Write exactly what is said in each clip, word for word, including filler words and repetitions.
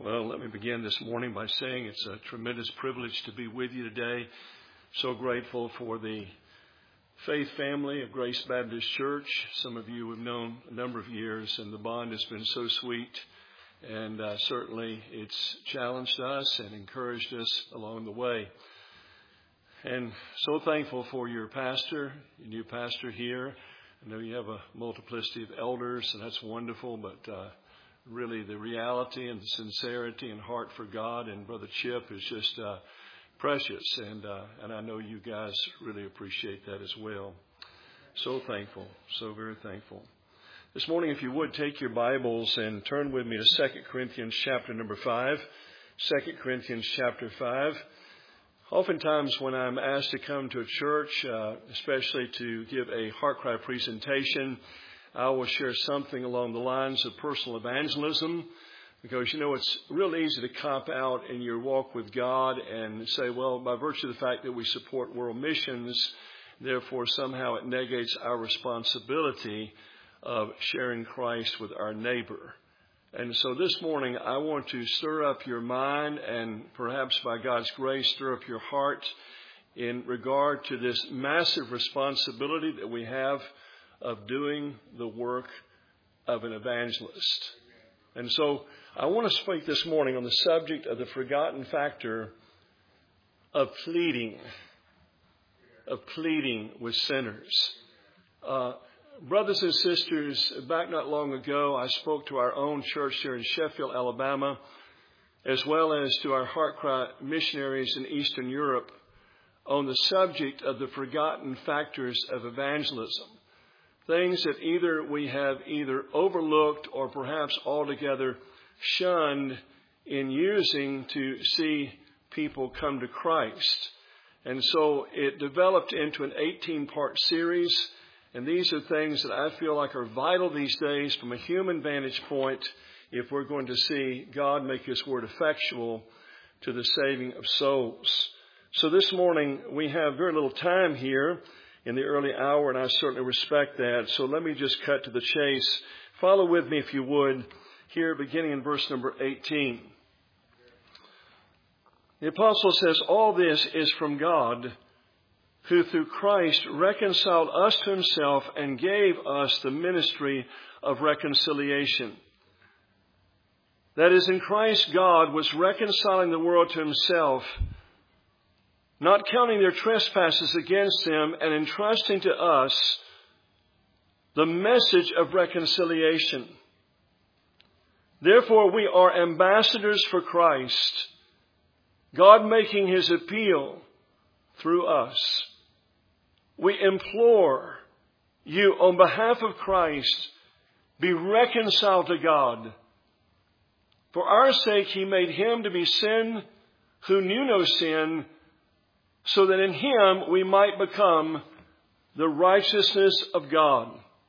Well, let me begin this morning by saying it's a tremendous privilege to be with you today. So grateful for the faith family of Grace Baptist Church. Some of you have known a number of years, and the bond has been so sweet. And uh, certainly it's challenged us and encouraged us along the way. And so thankful for your pastor, your new pastor here. I know you have a multiplicity of elders, and that's wonderful, but uh, really the reality and the sincerity and heart for God and Brother Chip is just uh, precious. And uh, and I know you guys really appreciate that as well. So thankful, so very thankful. This morning, if you would, take your Bibles and turn with me to Second Corinthians chapter number five. Second Corinthians chapter five. Oftentimes when I'm asked to come to a church, uh, especially to give a heart cry presentation, I will share something along the lines of personal evangelism, because, you know, it's real easy to cop out in your walk with God and say, well, by virtue of the fact that we support world missions, therefore somehow it negates our responsibility of sharing Christ with our neighbor. And so this morning I want to stir up your mind and perhaps by God's grace stir up your heart in regard to this massive responsibility that we have of doing the work of an evangelist. And so I want to speak this morning on the subject of the forgotten factor of pleading, of pleading with sinners. Uh, brothers and sisters, back not long ago, I spoke to our own church here in Sheffield, Alabama, as well as to our Heart Cry missionaries in Eastern Europe on the subject of the forgotten factors of evangelism. Things that either we have either overlooked or perhaps altogether shunned in using to see people come to Christ. And so it developed into an eighteen-part series. And these are things that I feel like are vital these days from a human vantage point if we're going to see God make His word effectual to the saving of souls. So this morning we have very little time here in the early hour, and I certainly respect that. So let me just cut to the chase. Follow with me, if you would, here beginning in verse number eighteen. The apostle says, all this is from God, who through Christ reconciled us to Himself and gave us the ministry of reconciliation. That is, in Christ, God was reconciling the world to Himself, not counting their trespasses against them, and entrusting to us the message of reconciliation. Therefore, we are ambassadors for Christ, God making His appeal through us. We implore you on behalf of Christ, be reconciled to God. For our sake He made Him to be sin who knew no sin, so that in Him we might become the righteousness of God.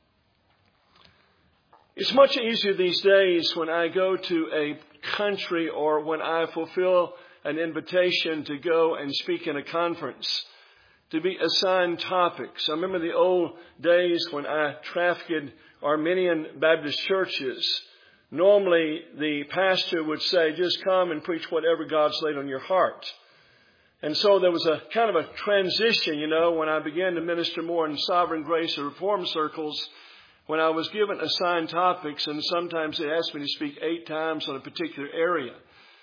It's much easier these days when I go to a country or when I fulfill an invitation to go and speak in a conference to be assigned topics. I remember the old days when I trafficked Armenian Baptist churches. Normally the pastor would say, just come and preach whatever God's laid on your heart. And so there was a kind of a transition, you know, when I began to minister more in Sovereign Grace or Reform circles, when I was given assigned topics, and sometimes they asked me to speak eight times on a particular area.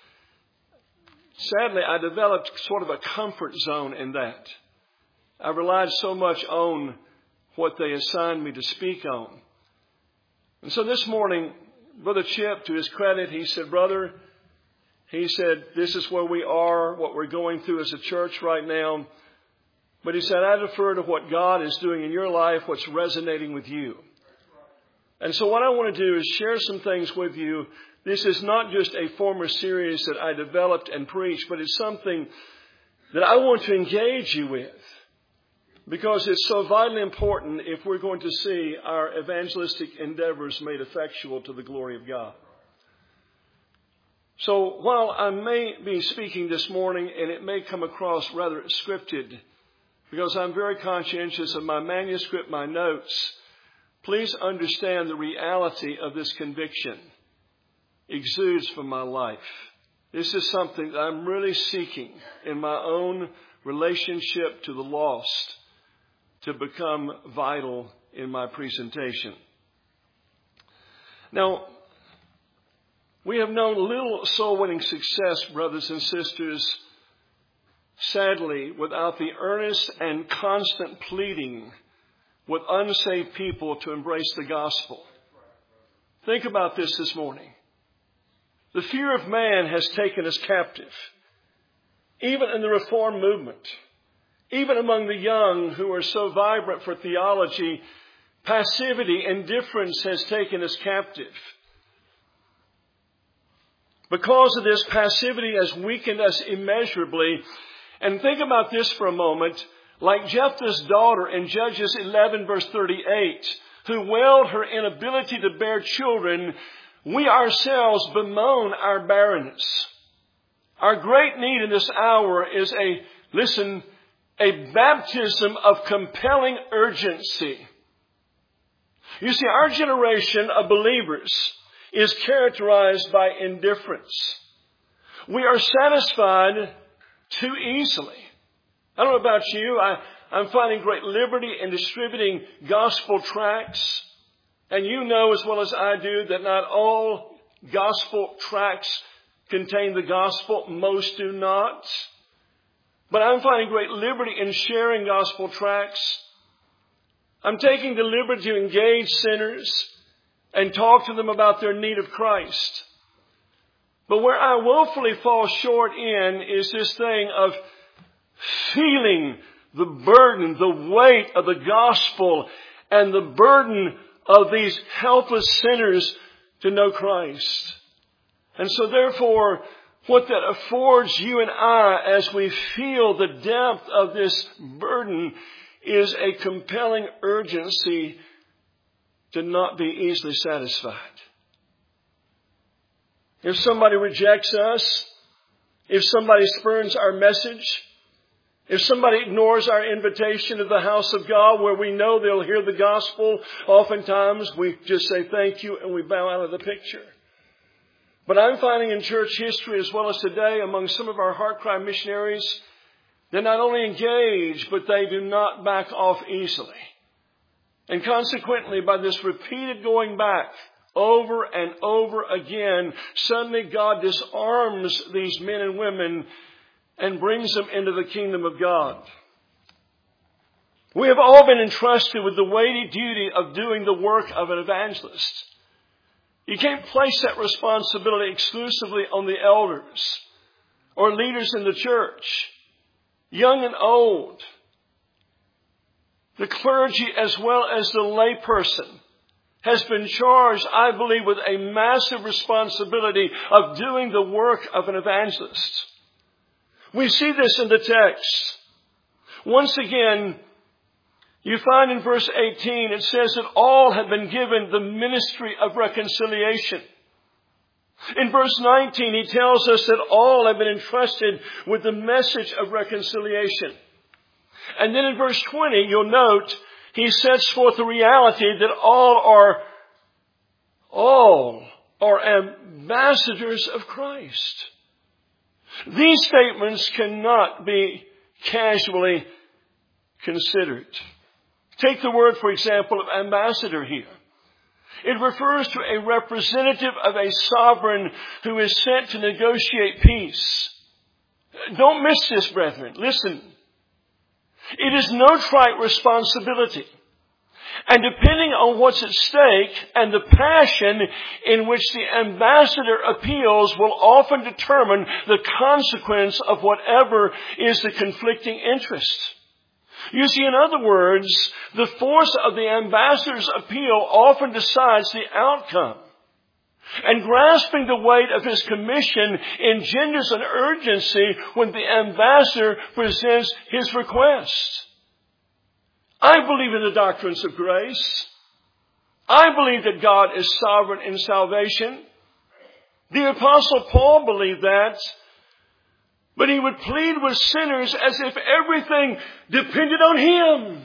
Sadly, I developed sort of a comfort zone in that. I relied so much on what they assigned me to speak on. And so this morning, Brother Chip, to his credit, he said, brother, he said, this is where we are, what we're going through as a church right now. But he said, I defer to what God is doing in your life, what's resonating with you. And so what I want to do is share some things with you. This is not just a former series that I developed and preached, but it's something that I want to engage you with, because it's so vitally important if we're going to see our evangelistic endeavors made effectual to the glory of God. So while I may be speaking this morning and it may come across rather scripted, because I'm very conscientious of my manuscript, my notes, please understand the reality of this conviction. exudes from my life. This is something that I'm really seeking in my own relationship to the lost to become vital in my presentation. Now, we have known little soul-winning success, brothers and sisters, sadly, without the earnest and constant pleading with unsaved people to embrace the gospel. Think about this this morning. The fear of man has taken us captive, even in the Reform movement, even among the young who are so vibrant for theology. Passivity, indifference has taken us captive. Because of this, passivity has weakened us immeasurably. And think about this for a moment. Like Jephthah's daughter in Judges eleven verse thirty-eight, who wailed her inability to bear children, we ourselves bemoan our barrenness. Our great need in this hour is a, listen, a baptism of compelling urgency. You see, our generation of believers is characterized by indifference. We are satisfied too easily. I don't know about you. I, I'm finding great liberty in distributing gospel tracts. And you know as well as I do that not all gospel tracts contain the gospel. Most do not. But I'm finding great liberty in sharing gospel tracts. I'm taking the liberty to engage sinners and talk to them about their need of Christ. But where I woefully fall short in is this thing of feeling the burden, the weight of the gospel and the burden of these helpless sinners to know Christ. And so therefore, what that affords you and I as we feel the depth of this burden is a compelling urgency to not be easily satisfied. If somebody rejects us, if somebody spurns our message, if somebody ignores our invitation to the house of God where we know they'll hear the gospel, oftentimes we just say thank you and we bow out of the picture. But I'm finding in church history as well as today among some of our heart cry missionaries, they not only engage, but they do not back off easily. And consequently, by this repeated going back over and over again, suddenly God disarms these men and women and brings them into the kingdom of God. We have all been entrusted with the weighty duty of doing the work of an evangelist. You can't place that responsibility exclusively on the elders or leaders in the church, young and old, the clergy as well as the layperson has been charged, I believe, with a massive responsibility of doing the work of an evangelist. We see this in the text. Once again, you find in verse eighteen, it says that all have been given the ministry of reconciliation. In verse nineteen, he tells us that all have been entrusted with the message of reconciliation. And then in verse twenty, you'll note, he sets forth the reality that all are, all are ambassadors of Christ. These statements cannot be casually considered. Take the word, for example, of ambassador here. It refers to a representative of a sovereign who is sent to negotiate peace. Don't miss this, brethren. Listen. It is no trite responsibility. And depending on what's at stake and the passion in which the ambassador appeals will often determine the consequence of whatever is the conflicting interest. You see, in other words, the force of the ambassador's appeal often decides the outcome. And grasping the weight of his commission engenders an urgency when the ambassador presents his request. I believe in the doctrines of grace. I believe that God is sovereign in salvation. The Apostle Paul believed that. But he would plead with sinners as if everything depended on him.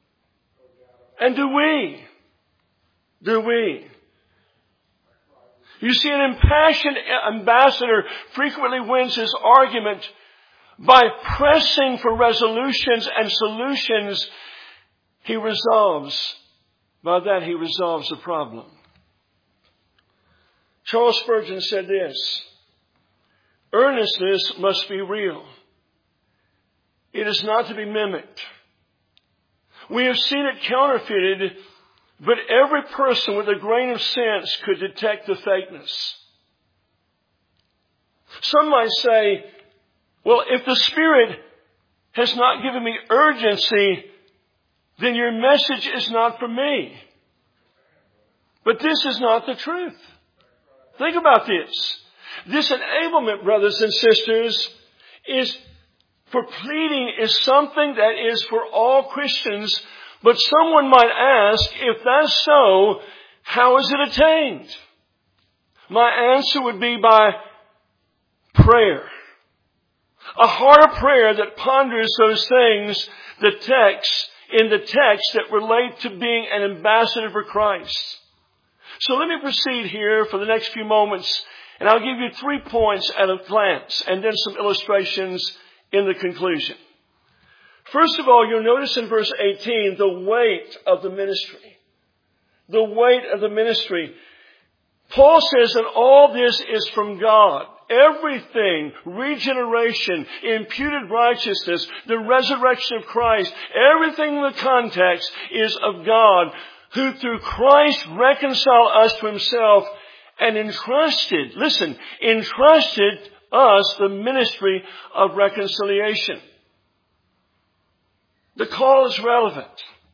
And do we? Do we? You see, an impassioned ambassador frequently wins his argument by pressing for resolutions and solutions. He resolves. By that, he resolves the problem. Charles Spurgeon said this: earnestness must be real. It is not to be mimicked. We have seen it counterfeited, but every person with a grain of sense could detect the fakeness. Some might say, well, if the Spirit has not given me urgency, then your message is not for me. But this is not the truth. Think about this. This enablement, brothers and sisters, is for pleading is something that is for all Christians. But someone might ask, if that's so, how is it attained? My answer would be by prayer. A heart of prayer that ponders those things, the text, in the text that relate to being an ambassador for Christ. So let me proceed here for the next few moments, and I'll give you three points at a glance, and then some illustrations in the conclusion. First of all, you'll notice in verse eighteen the weight of the ministry. The weight of the ministry. Paul says that all this is from God. Everything, regeneration, imputed righteousness, the resurrection of Christ, everything in the context is of God, who through Christ reconciled us to himself and entrusted, listen, entrusted us the ministry of reconciliation. The call is relevant.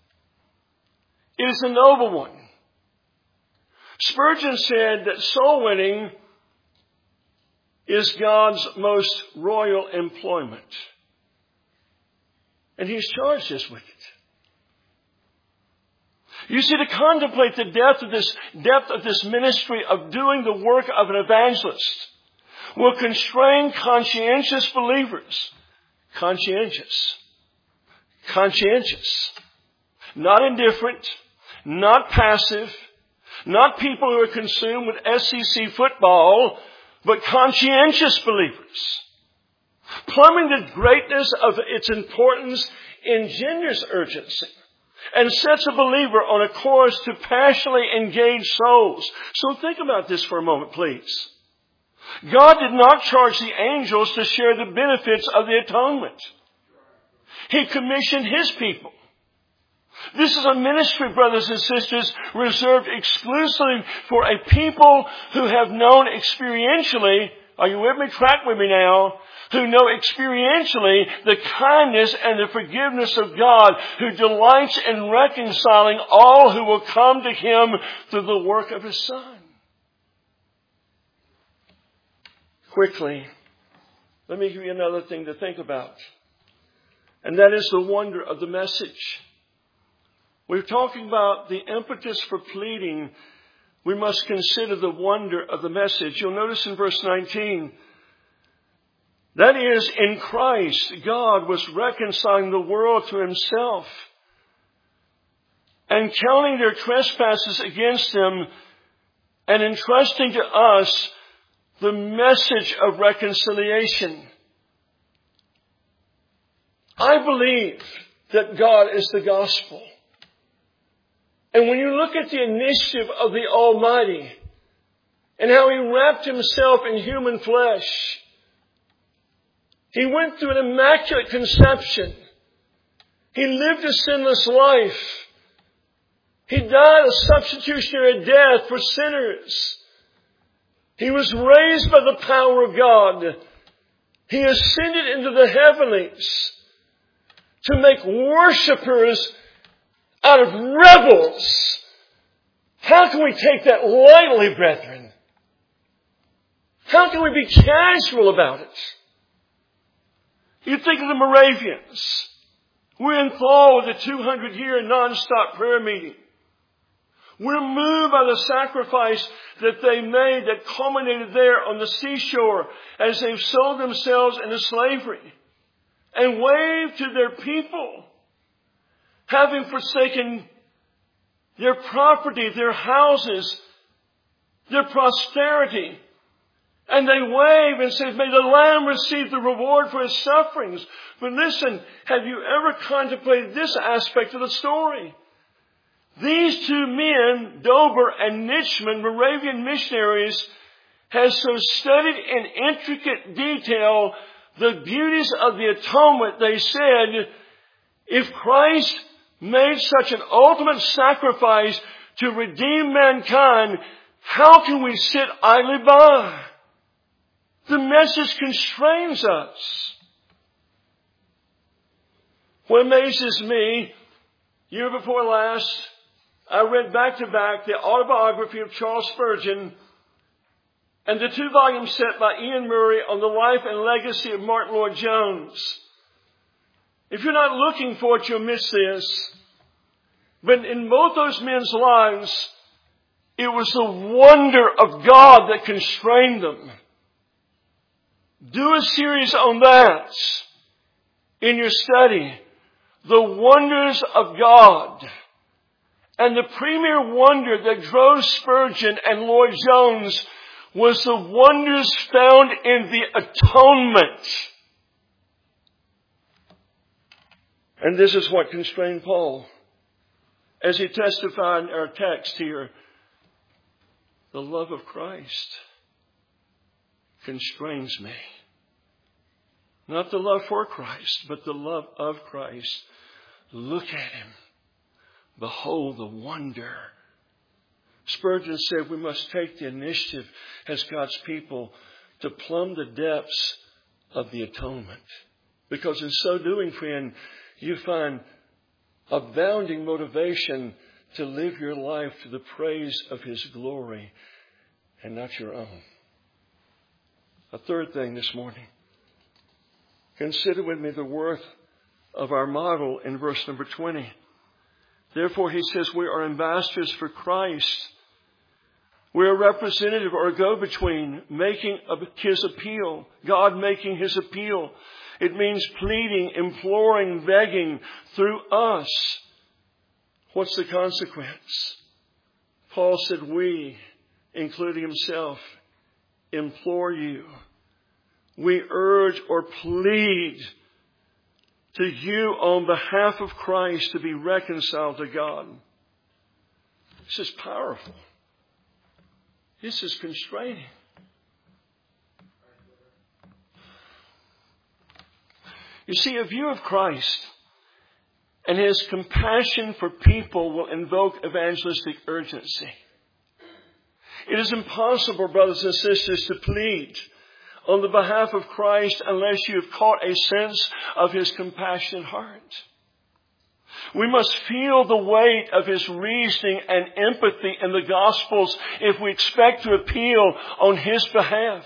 It is a noble one. Spurgeon said that soul winning is God's most royal employment. And he's charged us with it. You see, to contemplate the depth of this, depth of this ministry of doing the work of an evangelist will constrain conscientious believers. Conscientious. Conscientious. Not indifferent. Not passive. Not people who are consumed with S E C football, but conscientious believers. Plumbing the greatness of its importance engenders urgency and sets a believer on a course to passionately engage souls. So think about this for a moment, please. God did not charge the angels to share the benefits of the atonement. He commissioned his people. This is a ministry, brothers and sisters, reserved exclusively for a people who have known experientially, are you with me? Track with me now. Who know experientially the kindness and the forgiveness of God, who delights in reconciling all who will come to him through the work of his Son. Quickly, let me give you another thing to think about. And that is the wonder of the message. We're talking about the impetus for pleading. We must consider the wonder of the message. You'll notice in verse nineteen, that is, in Christ, God was reconciling the world to himself and counting their trespasses against them and entrusting to us the message of reconciliation. I believe that God is the gospel. And when you look at the initiative of the Almighty and how he wrapped himself in human flesh, he went through an immaculate conception. He lived a sinless life. He died a substitutionary death for sinners. He was raised by the power of God. He ascended into the heavenlies to make worshipers out of rebels. How can we take that lightly, brethren? How can we be casual about it? You think of the Moravians. We're enthralled with the two hundred year non-stop prayer meeting. We're moved by the sacrifice that they made that culminated there on the seashore as they've sold themselves into slavery and waved to their people, having forsaken their property, their houses, their prosperity. And they wave and say, may the Lamb receive the reward for his sufferings. But listen, have you ever contemplated this aspect of the story? These two men, Dober and Nitschmann, Moravian missionaries, has so studied in intricate detail the beauties of the atonement. They said, if Christ made such an ultimate sacrifice to redeem mankind, how can we sit idly by? The message constrains us. What amazes me, year before last, I read back to back the autobiography of Charles Spurgeon and the two volume set by Ian Murray on the life and legacy of Martin Lloyd-Jones. If you're not looking for it, you'll miss this. But in both those men's lives, it was the wonder of God that constrained them. Do a series on that in your study. The wonders of God. And the premier wonder that drove Spurgeon and Lloyd-Jones was the wonders found in the atonement. And this is what constrained Paul. As he testified in our text here, the love of Christ constrains me. Not the love for Christ, but the love of Christ. Look at him. Behold the wonder. Spurgeon said we must take the initiative as God's people to plumb the depths of the atonement. Because in so doing, friend, you find abounding motivation to live your life to the praise of his glory and not your own. A third thing this morning. Consider with me the worth of our model in verse number twenty. Therefore, he says, we are ambassadors for Christ. We're a representative or a go-between making his appeal. God making his appeal. It means pleading, imploring, begging through us. What's the consequence? Paul said, we, including himself, implore you. We urge or plead to you on behalf of Christ to be reconciled to God. This is powerful. This is constraining. You see, a view of Christ and his compassion for people will invoke evangelistic urgency. It is impossible, brothers and sisters, to plead on the behalf of Christ unless you have caught a sense of his compassionate heart. We must feel the weight of his reasoning and empathy in the Gospels if we expect to appeal on his behalf.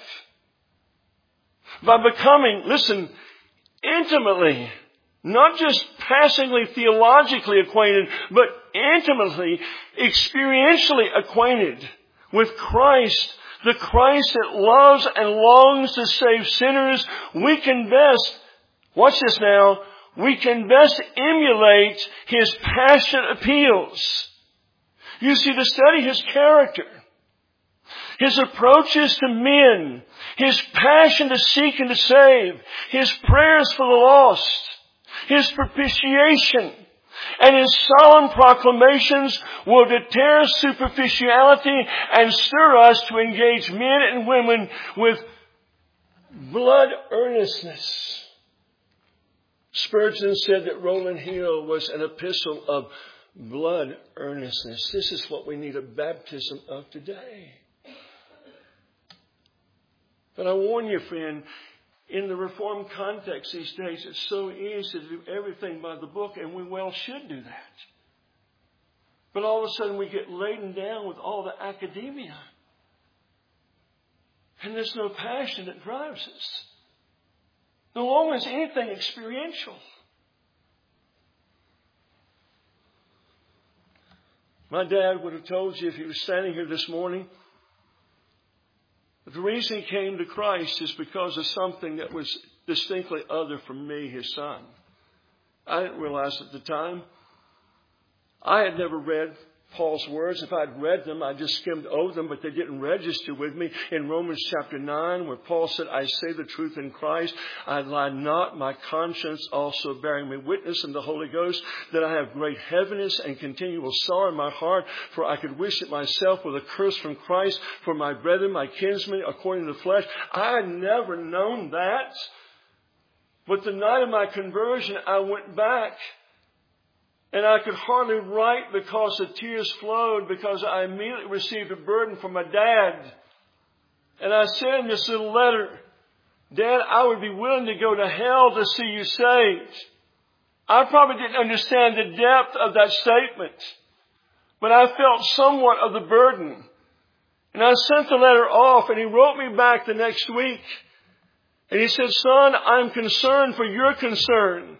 By becoming, listen, intimately, not just passingly theologically acquainted, but intimately, experientially acquainted with Christ, the Christ that loves and longs to save sinners, we can best, watch this now, we can best emulate his passionate appeals. You see, to study his character, his approaches to men, his passion to seek and to save, his prayers for the lost, his propitiation, and his solemn proclamations will deter superficiality and stir us to engage men and women with blood earnestness. Spurgeon said that Rowland Hill was an epistle of blood earnestness. This is what we need a baptism of today. But I warn you, friend, in the Reformed context these days, it's so easy to do everything by the book, and we well should do that. But all of a sudden we get laden down with all the academia. And there's no passion that drives us. No longer is anything experiential. My dad would have told you if he was standing here this morning, that the reason he came to Christ is because of something that was distinctly other from me, his son. I didn't realize at the time. I had never read Paul's words. If I'd read them, I just skimmed over them, but they didn't register with me. In Romans chapter nine, where Paul said, I say the truth in Christ, I lie not, my conscience also bearing me witness in the Holy Ghost, that I have great heaviness and continual sorrow in my heart, for I could wish it myself with a curse from Christ for my brethren, my kinsmen, according to the flesh. I had never known that. But the night of my conversion, I went back. And I could hardly write because the tears flowed, because I immediately received a burden from my dad. And I said in this little letter, Dad, I would be willing to go to hell to see you saved. I probably didn't understand the depth of that statement, but I felt somewhat of the burden. And I sent the letter off, and he wrote me back the next week. And he said, son, I'm concerned for your concern.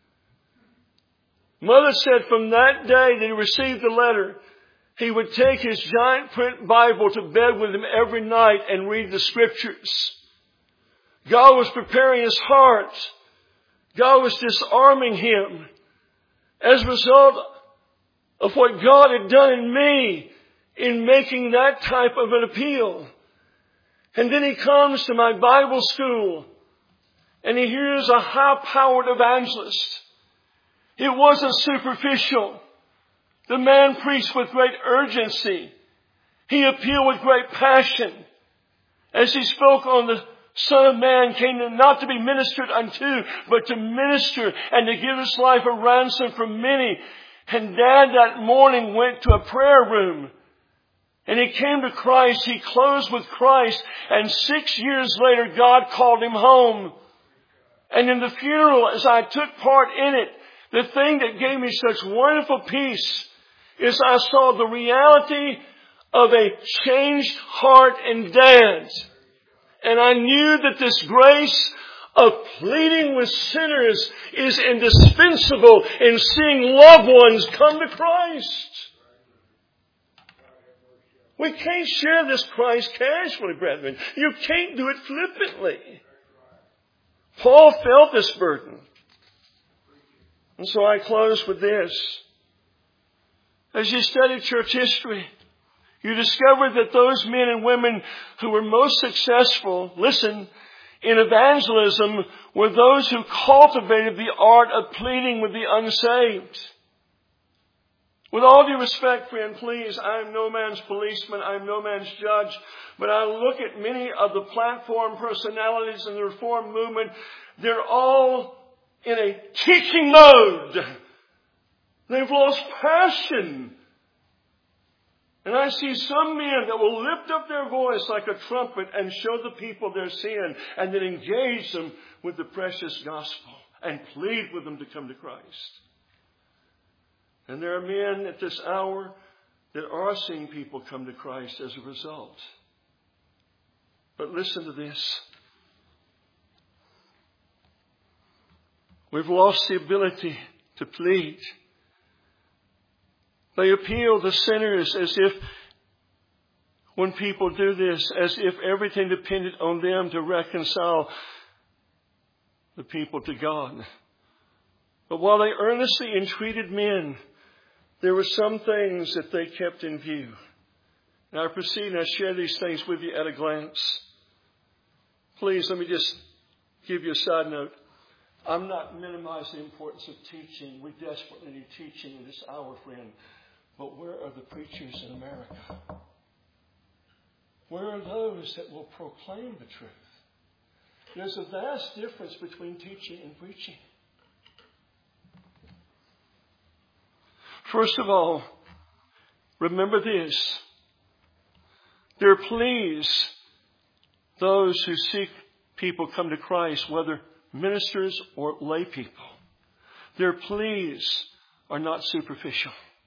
Mother said from that day that he received the letter, he would take his giant print Bible to bed with him every night and read the Scriptures. God was preparing his heart. God was disarming him as a result of what God had done in me in making that type of an appeal. And then he comes to my Bible school and he hears a high-powered evangelist. It wasn't superficial. The man preached with great urgency. He appealed with great passion. As he spoke on the Son of Man came not to be ministered unto, but to minister and to give his life a ransom for many. And Dad that morning went to a prayer room. And he came to Christ. He closed with Christ. And six years later, God called him home. And in the funeral, as I took part in it, the thing that gave me such wonderful peace is I saw the reality of a changed heart in Dad. And I knew that this grace of pleading with sinners is indispensable in seeing loved ones come to Christ. We can't share this Christ casually, brethren. You can't do it flippantly. Paul felt this burden. And so I close with this. As you study church history, you discover that those men and women who were most successful, listen, in evangelism were those who cultivated the art of pleading with the unsaved. With all due respect, friend, please, I am no man's policeman, I am no man's judge, but I look at many of the platform personalities in the Reform movement, they're all in a teaching mode. They've lost passion. And I see some men that will lift up their voice like a trumpet and show the people their sin and then engage them with the precious gospel and plead with them to come to Christ. And there are men at this hour that are seeing people come to Christ as a result. But listen to this. We've lost the ability to plead. They appeal to sinners as if, when people do this, as if everything depended on them to reconcile the people to God. But while they earnestly entreated men, there were some things that they kept in view. And I proceed and I share these things with you at a glance. Please, let me just give you a side note. I'm not minimizing the importance of teaching. We desperately need teaching in this hour, friend. But where are the preachers in America? Where are those that will proclaim the truth? There's a vast difference between teaching and preaching. First of all, remember this. There please those who seek people come to Christ, whether ministers or lay people. Their pleas are not superficial.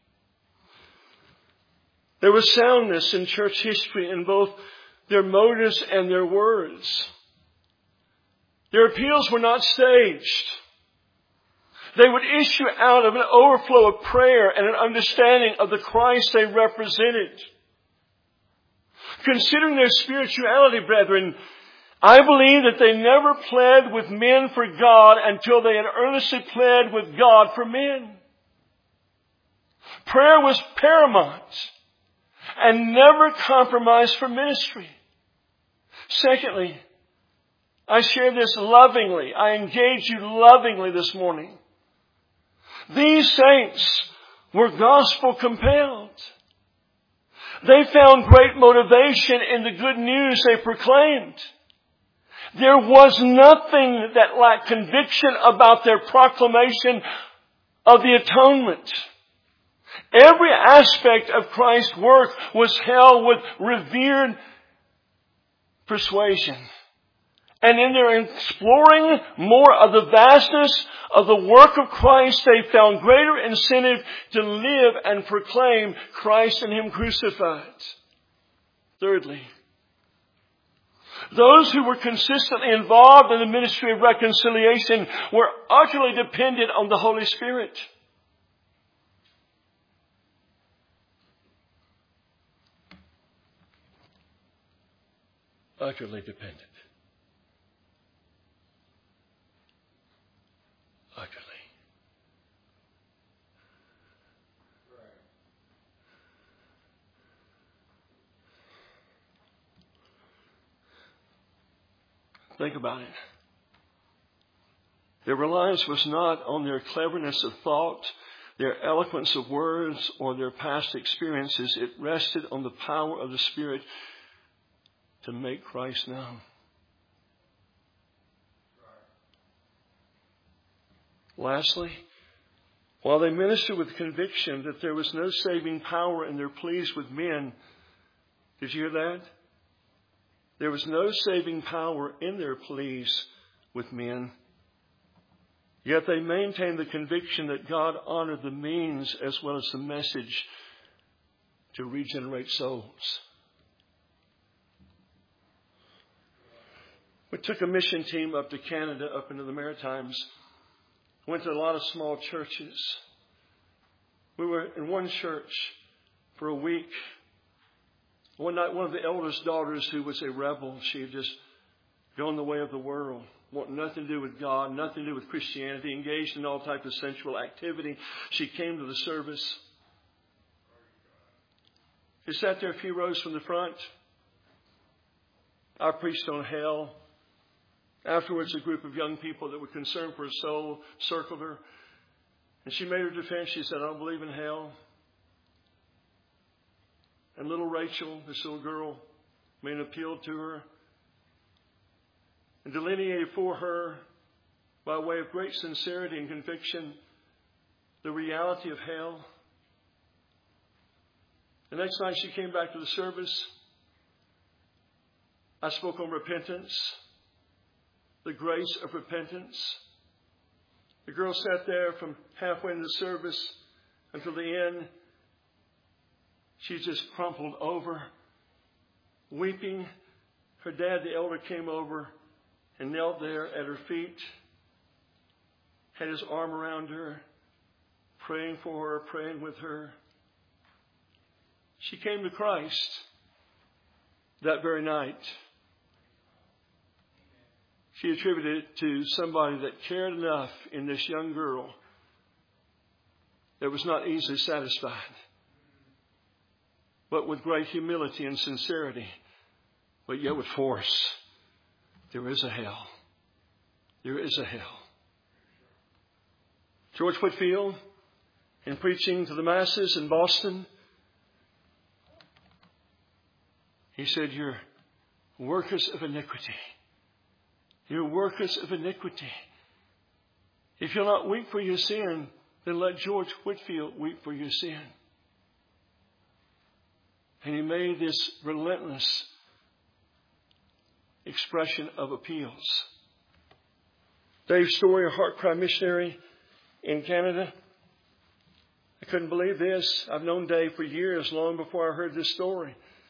There was soundness in church history in both their motives and their words. Their appeals were not staged. They would issue out of an overflow of prayer and an understanding of the Christ they represented. Considering their spirituality, brethren, I believe that they never pled with men for God until they had earnestly pled with God for men. Prayer was paramount and never compromised for ministry. Secondly, I share this lovingly. I engage you lovingly this morning. These saints were gospel compelled. They found great motivation in the good news they proclaimed. There was nothing that lacked conviction about their proclamation of the atonement. Every aspect of Christ's work was held with revered persuasion. And in their exploring more of the vastness of the work of Christ, they found greater incentive to live and proclaim Christ and Him crucified. Thirdly, those who were consistently involved in the ministry of reconciliation were utterly dependent on the Holy Spirit. Utterly dependent. Utterly. Think about it. Their reliance was not on their cleverness of thought, their eloquence of words, or their past experiences. It rested on the power of the Spirit to make Christ known. Lastly, while they ministered with conviction that there was no saving power in their pleas with men, did you hear that? There was no saving power in their pleas with men. Yet they maintained the conviction that God honored the means as well as the message to regenerate souls. We took a mission team up to Canada, up into the Maritimes. Went to a lot of small churches. We were in one church for a week. One night, one of the eldest daughters, who was a rebel, she had just gone the way of the world, wanting nothing to do with God, nothing to do with Christianity, engaged in all types of sensual activity. She came to the service. She sat there a few rows from the front. I preached on hell. Afterwards, a group of young people that were concerned for her soul circled her. And she made her defense. She said, I don't believe in hell. And little Rachel, this little girl, made an appeal to her and delineated for her, by way of great sincerity and conviction, the reality of hell. The next night she came back to the service. I spoke on repentance. The grace of repentance. The girl sat there from halfway into the service until the end. She just crumpled over, weeping. Her dad, the elder, came over and knelt there at her feet, had his arm around her, praying for her, praying with her. She came to Christ that very night. She attributed it to somebody that cared enough in this young girl that was not easily satisfied, but with great humility and sincerity, but yet with force. There is a hell. There is a hell. George Whitefield, in preaching to the masses in Boston, he said, you're workers of iniquity. You're workers of iniquity. If you'll not weep for your sin, then let George Whitefield weep for your sin. And he made this relentless expression of appeals. Dave Story, a heart cry missionary in Canada. I couldn't believe this. I've known Dave for years, long before I heard this story.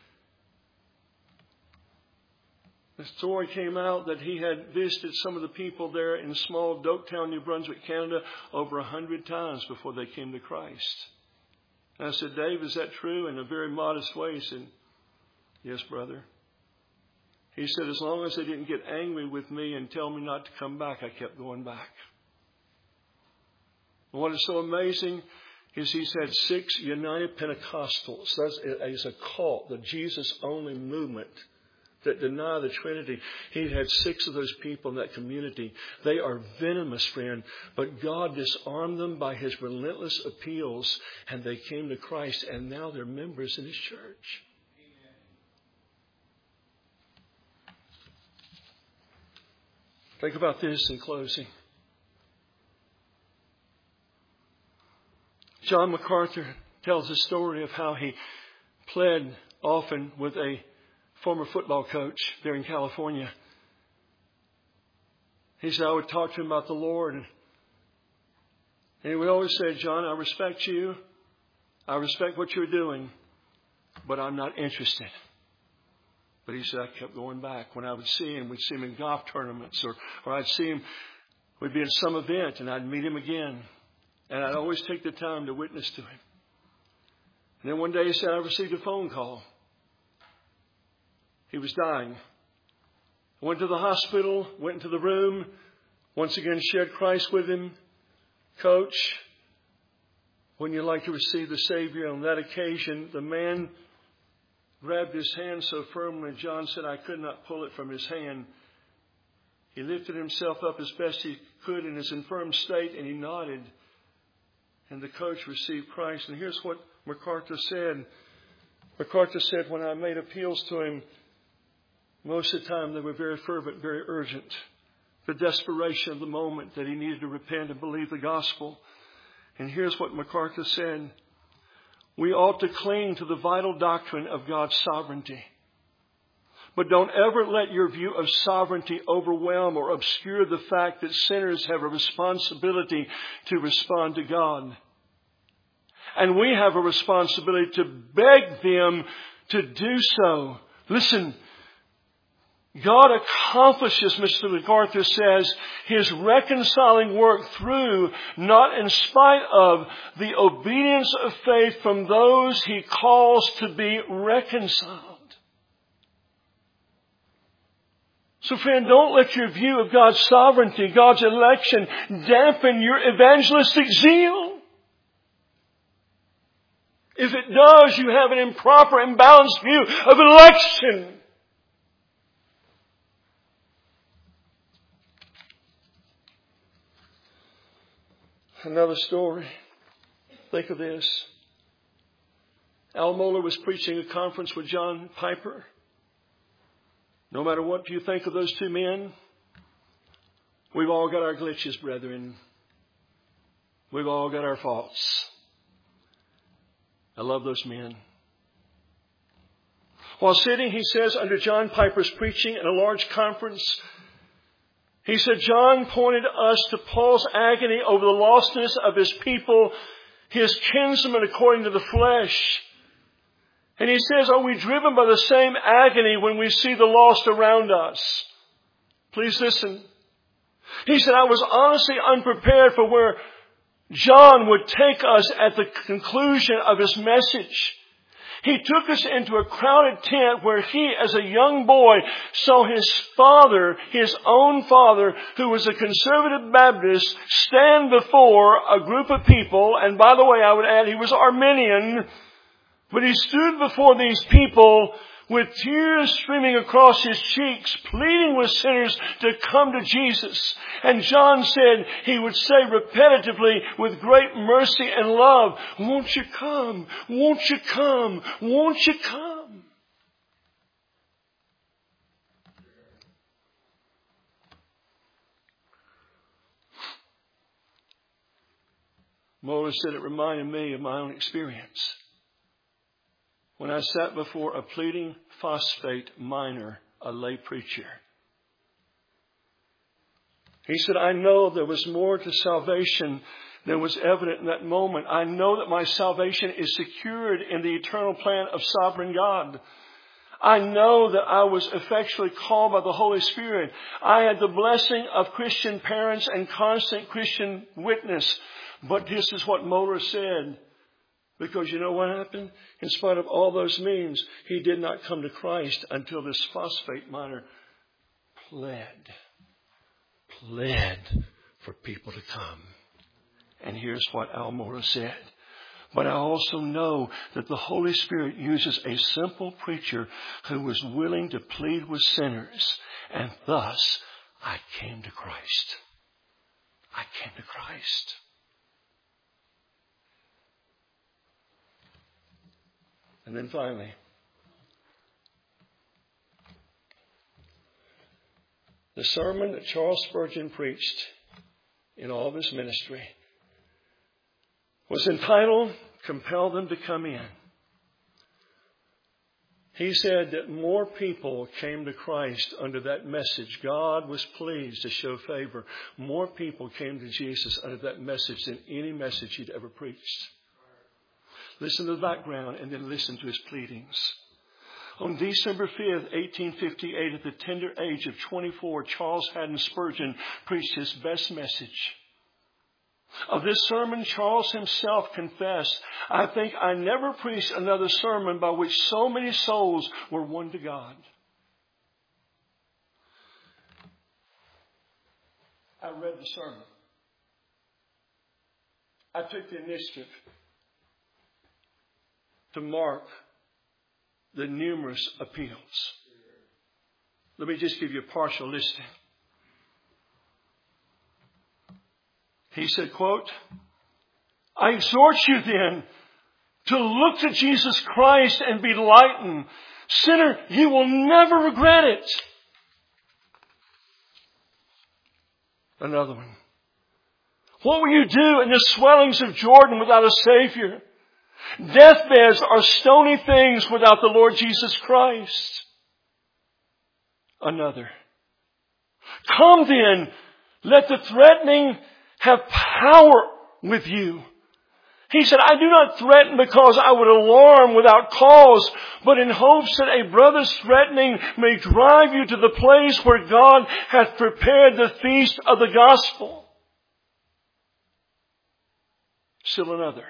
The story came out that he had visited some of the people there in small Doketown, New Brunswick, Canada, over a hundred times before they came to Christ. And I said, Dave, is that true? In a very modest way, he said, yes, brother. He said, as long as they didn't get angry with me and tell me not to come back, I kept going back. And what is so amazing, is he's had six United Pentecostals. That's is a cult, the Jesus-only movement that deny the Trinity. He had six of those people in that community. They are venomous, friend, but God disarmed them by His relentless appeals, and they came to Christ, and now they're members in His church. Think about this in closing. John MacArthur tells the story of how he pled often with a former football coach there in California. He said, I would talk to him about the Lord. And he would always say, John, I respect you. I respect what you're doing, but I'm not interested. But he said, I kept going back. When I would see him, we'd see him in golf tournaments, or, or I'd see him, we'd be at some event, and I'd meet him again. And I'd always take the time to witness to him. And then one day he said, I received a phone call. He was dying. I went to the hospital, went into the room, once again shared Christ with him. Coach, wouldn't you like to receive the Savior? On that occasion, the man grabbed his hand so firmly, John said, I could not pull it from his hand. He lifted himself up as best he could in his infirm state, and he nodded. And the coach received Christ. And here's what MacArthur said. MacArthur said, when I made appeals to him, most of the time they were very fervent, very urgent. The desperation of the moment that he needed to repent and believe the gospel. And here's what MacArthur said. We ought to cling to the vital doctrine of God's sovereignty. But don't ever let your view of sovereignty overwhelm or obscure the fact that sinners have a responsibility to respond to God. And we have a responsibility to beg them to do so. Listen, God accomplishes, Mister MacArthur says, His reconciling work through, not in spite of, the obedience of faith from those He calls to be reconciled. So friend, don't let your view of God's sovereignty, God's election, dampen your evangelistic zeal. If it does, you have an improper, imbalanced view of election. Another story. Think of this. Al Mohler was preaching a conference with John Piper. No matter what you think of those two men, we've all got our glitches, brethren. We've all got our faults. I love those men. While sitting, he says, under John Piper's preaching in a large conference, he said, John pointed us to Paul's agony over the lostness of his people, his kinsmen according to the flesh. And he says, are we driven by the same agony when we see the lost around us? Please listen. He said, I was honestly unprepared for where John would take us at the conclusion of his message. He took us into a crowded tent where he, as a young boy, saw his father, his own father, who was a conservative Baptist, stand before a group of people. And by the way, I would add, he was Arminian. But he stood before these people with tears streaming across his cheeks, pleading with sinners to come to Jesus. And John said he would say repetitively with great mercy and love, won't you come? Won't you come? Won't you come? Mohler said it reminded me of my own experience. When I sat before a pleading phosphate miner, a lay preacher. He said, I know there was more to salvation than was evident in that moment. I know that my salvation is secured in the eternal plan of sovereign God. I know that I was effectually called by the Holy Spirit. I had the blessing of Christian parents and constant Christian witness. But this is what Mohler said. Because you know what happened? In spite of all those means, he did not come to Christ until this phosphate miner pled, pled for people to come. And here's what Al Mohler said. But I also know that the Holy Spirit uses a simple preacher who was willing to plead with sinners. And thus, I came to Christ. I came to Christ. And then finally, the sermon that Charles Spurgeon preached in all of his ministry was entitled, Compel Them to Come In. He said that more people came to Christ under that message. God was pleased to show favor. More people came to Jesus under that message than any message he'd ever preached. Listen to the background and then listen to his pleadings. On December fifth, eighteen fifty-eight, at the tender age of twenty-four, Charles Haddon Spurgeon preached his best message. Of this sermon, Charles himself confessed, I think I never preached another sermon by which so many souls were won to God. I read the sermon. I took the initiative to mark the numerous appeals. Let me just give you a partial listing. He said, quote, I exhort you then to look to Jesus Christ and be lightened. Sinner, you will never regret it. Another one. What will you do in the swellings of Jordan without a Savior? Deathbeds are stony things without the Lord Jesus Christ. Another. Come then, let the threatening have power with you. He said, I do not threaten because I would alarm without cause, but in hopes that a brother's threatening may drive you to the place where God hath prepared the feast of the gospel. Still another.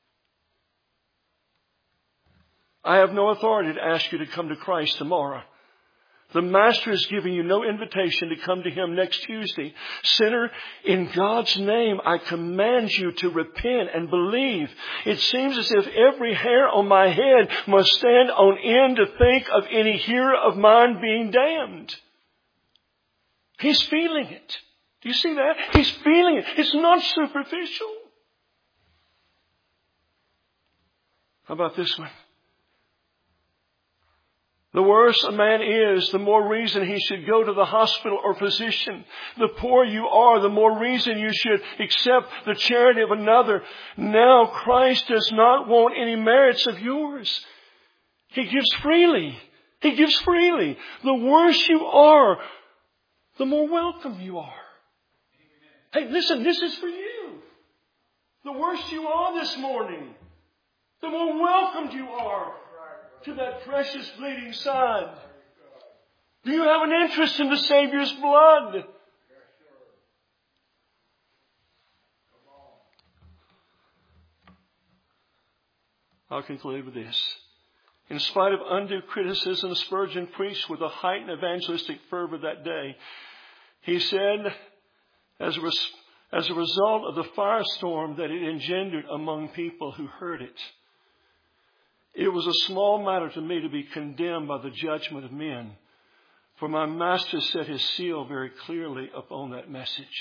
I have no authority to ask you to come to Christ tomorrow. The Master is giving you no invitation to come to Him next Tuesday. Sinner, in God's name, I command you to repent and believe. It seems as if every hair on my head must stand on end to think of any hearer of mine being damned. He's feeling it. Do you see that? He's feeling it. It's not superficial. How about this one? The worse a man is, the more reason he should go to the hospital or physician. The poorer you are, the more reason you should accept the charity of another. Now Christ does not want any merits of yours. He gives freely. He gives freely. The worse you are, the more welcome you are. Hey, listen, this is for you. The worse you are this morning, the more welcomed you are to that precious bleeding side. Do you have an interest in the Savior's blood? I'll conclude with this. In spite of undue criticism, Spurgeon preached with a heightened evangelistic fervor that day. He said, as a, res- as a result of the firestorm that it engendered among people who heard it, it was a small matter to me to be condemned by the judgment of men, for my Master set His seal very clearly upon that message.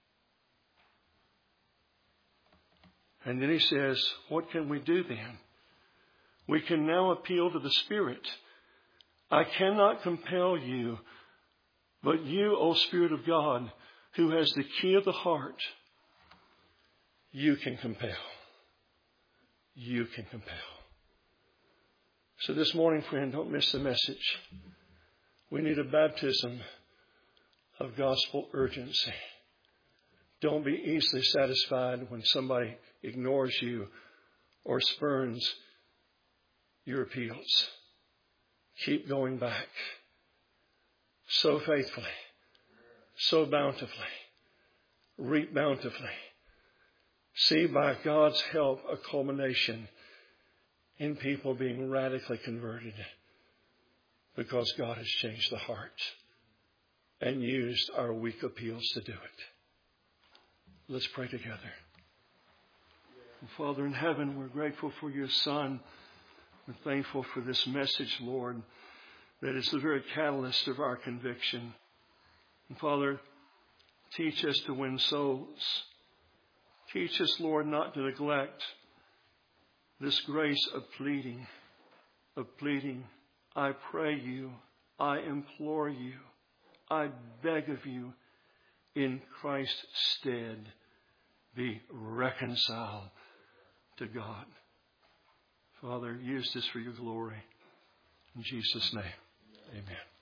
And then he says, what can we do then? We can now appeal to the Spirit. I cannot compel you, but you, O Spirit of God, who has the key of the heart, you can compel. You can compel. So this morning, friend, don't miss the message. We need a baptism of gospel urgency. Don't be easily satisfied when somebody ignores you or spurns your appeals. Keep going back. So faithfully, so bountifully, reap bountifully. See by God's help a culmination in people being radically converted because God has changed the heart and used our weak appeals to do it. Let's pray together. Father in heaven, we're grateful for your Son. We're thankful for this message, Lord, that is the very catalyst of our conviction. And Father, teach us to win souls. Teach us, Lord, not to neglect this grace of pleading, of pleading. I pray you, I implore you, I beg of you, in Christ's stead, be reconciled to God. Father, use this for your glory. In Jesus' name, amen.